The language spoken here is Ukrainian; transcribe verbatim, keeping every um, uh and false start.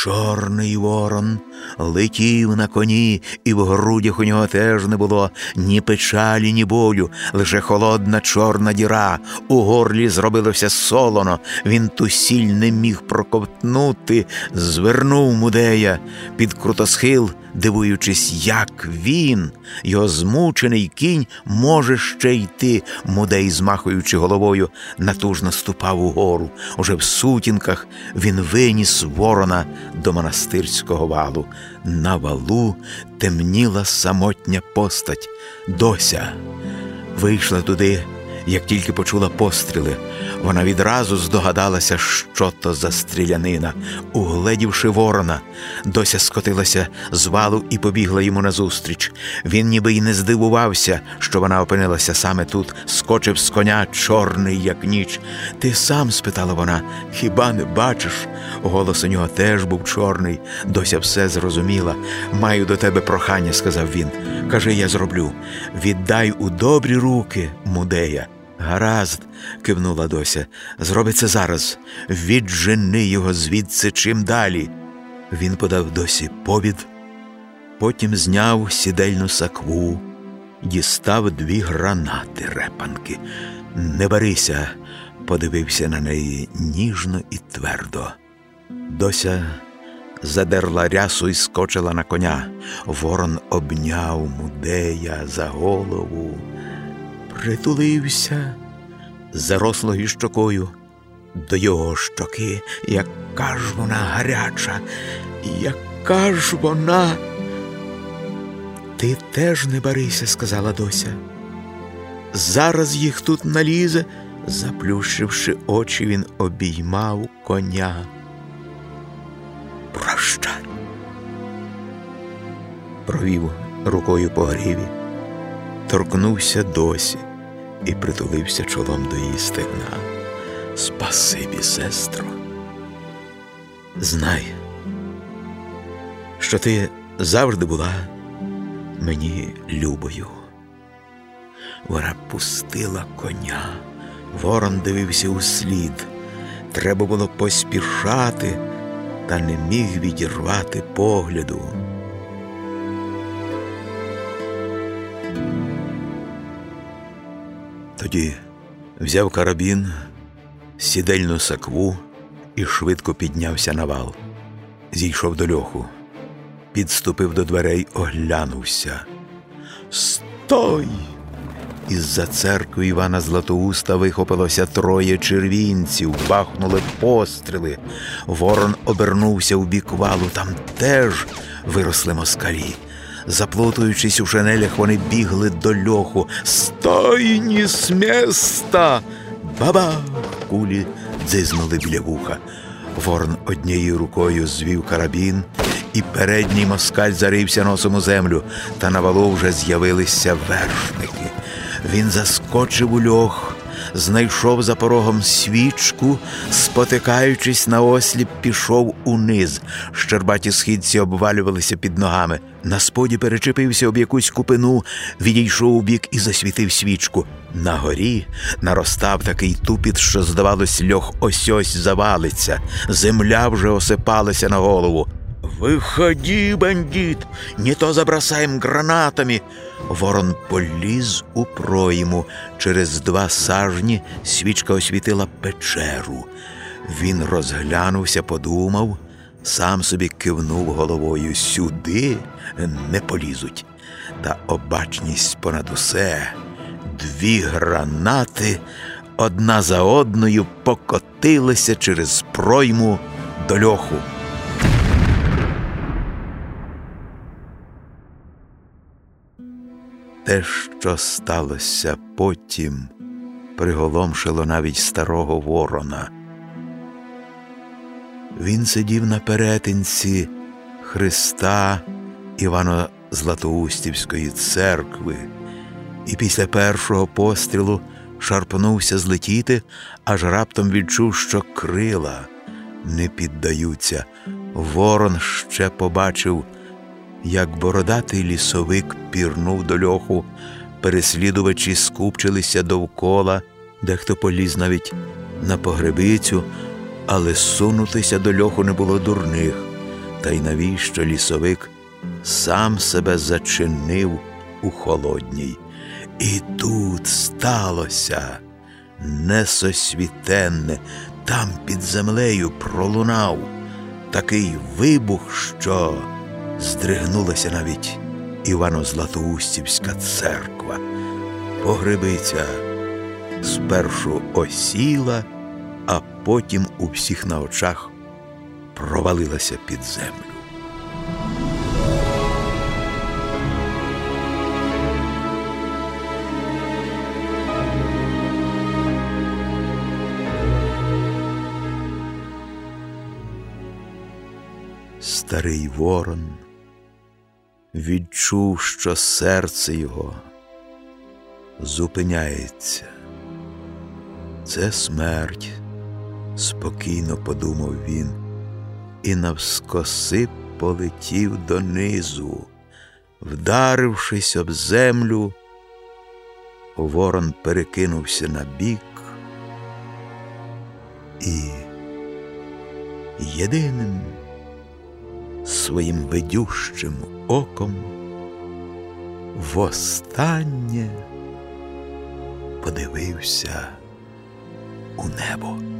Чорний ворон летів на коні, і в грудях у нього теж не було ні печалі, ні болю, лише холодна чорна діра. У горлі зробилося солоно, він ту сіль не міг проковтнути. Звернув Мудея під крутосхил, дивуючись, як він, його змучений кінь, може ще йти. Мудей, змахуючи головою, натужно ступав угору. Уже в сутінках він виніс ворона до монастирського валу. На валу темніла самотня постать. Дося вийшла туди, як тільки почула постріли. Вона відразу здогадалася, що то за стрілянина. Угледівши ворона, Дося скотилася з валу і побігла йому назустріч. Він ніби й не здивувався, що вона опинилася саме тут. Скочив з коня, чорний, як ніч. «Ти сам?» – спитала вона. «Хіба не бачиш?» Голос у нього теж був чорний. Дося все зрозуміла. «Маю до тебе прохання», – сказав він. «Кажи, я зроблю. Віддай у добрі руки Мудея». «Гаразд», – кивнула Дося, – «зробиться зараз. Віджени його звідси чим далі». Він подав Досі повід, потім зняв сідельну сакву, дістав дві гранати репанки. «Не барися», – подивився на неї ніжно і твердо. Дося задерла рясу і скочила на коня. Ворон обняв Мудея за голову, притулився зарослою щокою до його щоки. Яка ж вона гаряча, яка ж вона! «Ти теж не барися», – сказала Дося. «Зараз їх тут налізе». Заплющивши очі, він обіймав коня. «Прощай», – провів рукою по гриві, торкнувся Досі і притулився чолом до її стегна. «Спасибі, сестро. Знай, що ти завжди була мені любою». Вона пустила коня. Ворон дивився услід. Треба було поспішати, та не міг відірвати погляду. Тоді взяв карабін, сідельну сакву і швидко піднявся на вал. Зійшов до льоху, підступив до дверей, оглянувся. «Стой!» Із-за церкви Івана Златоуста вихопилося троє червінців, бахнули постріли. Ворон обернувся у бік валу, там теж виросли москалі. Заплутуючись у шинелях, вони бігли до льоху. «Стой, ні з міста!» Бабах! Кулі дзизнули біля вуха. Ворон однією рукою звів карабін, і передній москаль зарився носом у землю, та на валу вже з'явилися вершники. Він заскочив у льох, знайшов за порогом свічку, спотикаючись на осліп, пішов униз. Щербаті східці обвалювалися під ногами. На споді перечепився об якусь купину, відійшов у бік і засвітив свічку. На горі наростав такий тупіт, що, здавалось, льох ось-ось завалиться. Земля вже осипалася на голову. «Выходи, бандит! Не то забросаем гранатами!» Ворон поліз у пройму. Через два сажні свічка освітила печеру. Він розглянувся, подумав, сам собі кивнув головою. Сюди не полізуть. Та обачність понад усе. Дві гранати одна за одною покотилися через пройму до льоху. Те, що сталося потім, приголомшило навіть старого Ворона. Він сидів на перетинці хреста Івано-Златоустівської церкви і після першого пострілу шарпнувся злетіти, аж раптом відчув, що крила не піддаються. Ворон ще побачив, як бородатий лісовик пірнув до льоху, переслідувачі скупчилися довкола, дехто поліз навіть на погребицю, але сунутися до льоху не було дурних. Та й навіщо лісовик сам себе зачинив у холодній? І тут сталося несосвітенне. Там під землею пролунав такий вибух, що здригнулася навіть Івано-Златоустівська церква. Погребиця спершу осіла, а потім у всіх на очах провалилася під землю. Старий Ворон відчув, що серце його зупиняється. Це смерть, спокійно подумав він, і навскоси полетів донизу. Вдарившись об землю, Ворон перекинувся на бік і єдиним своїм видющим оком востаннє подивився у небо.